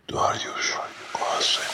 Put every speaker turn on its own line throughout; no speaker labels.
Dariusz Głosy.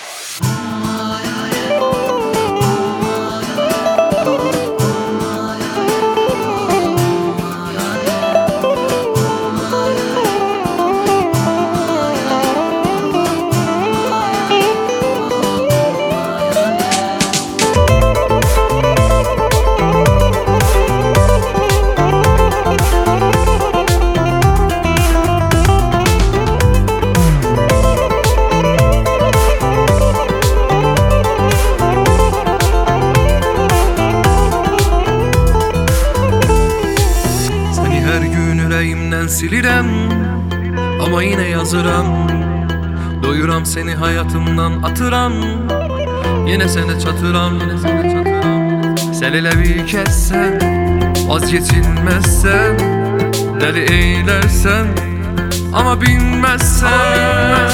Her gün yüreğimden silirəm, ama yine yazıram. Doyuram seni hayatımdan atıram, yine sene çatıram. Sen elə bir kəssən, vazgeçilməzsən, dəli eylərsən, ama bilməzsən.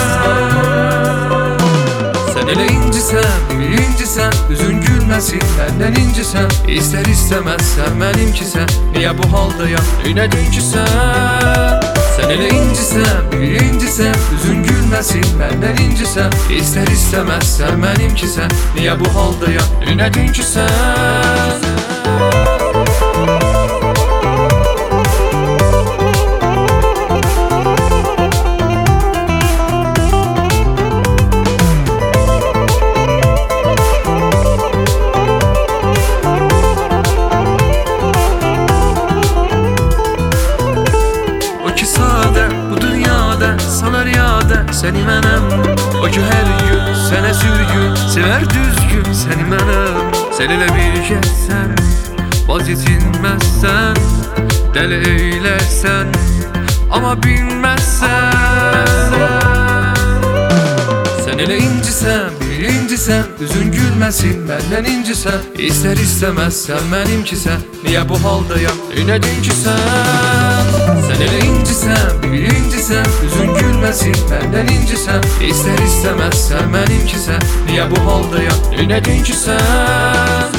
Sen elə incisən, üzün gülməsin, məndən incisən. İstər istəməzsən mənimkisən, niyə bu haldayam, neydin ki sən? Sen elə incisən, üzün gülməsin, məndən incisən. İstər istəməzsən mənimkisən, niyə bu haldayam, neydin ki sən? Bu dünyada salar yada seni mənəm. O ki hər gün sənə sürgün, sevər düzgün seni mənəm. Sen elə bir kəssən, vazgeçilməzsən, dəli eylərsən, ama bilməzsən. Sen elə incisən, üzün gülməsin, məndən incisən. İstər istəməzsən mənimkisən, niyə bu haldayam, neydin ki sən? Sen elə incisən, üzün gülməsin, məndən incisən. İstər istəməzsən mənimkisən, niyə bu haldayam, neydin ki sən?